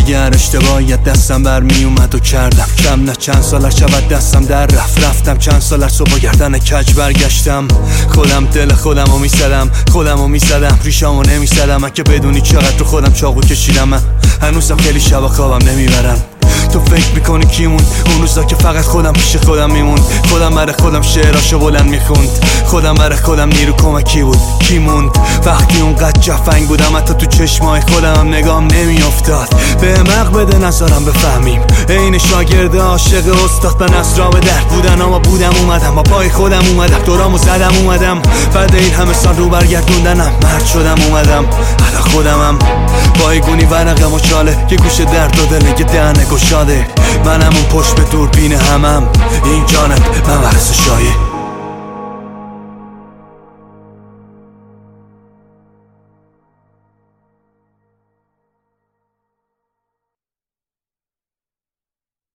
دیگه هر اشتباهیت دستم برمی اومد و کردم کم نه چند سال شود دستم در رفتم چند سال صبح گردن کج برگشتم خودم دل خودمو میزدم ریشامو نمیزدم من که بدونی چقدر رو خودم چاقو کشیدم من هنوزم خیلی شبا خوابم نمیبرم تو فکر میکنی کی موند اون روزا که فقط خودم پیش خودم میموند خودم برای خودم شعراشو بلند میخوند خودم برای خودم نیرو کمکی بود کی موند وقتی اونقدر جفنگ بودم حتی تو چشمای خودم نگام نمیافتاد به عمق بده نظرم بفهمیم عین شاگرد عاشق استاد به نصرا به درد بودن اما بودم اومدم با پای خودم اومدم دورامو زدم اومدم بعد این همه سال رو برگردوندنم مرد شدم اومدم حالا خودمم با ایگونی ورقه مچاله که گوش درد و دله که دهنه گشاده منم اون پشت به دوربین همم این جانب من ورس شایه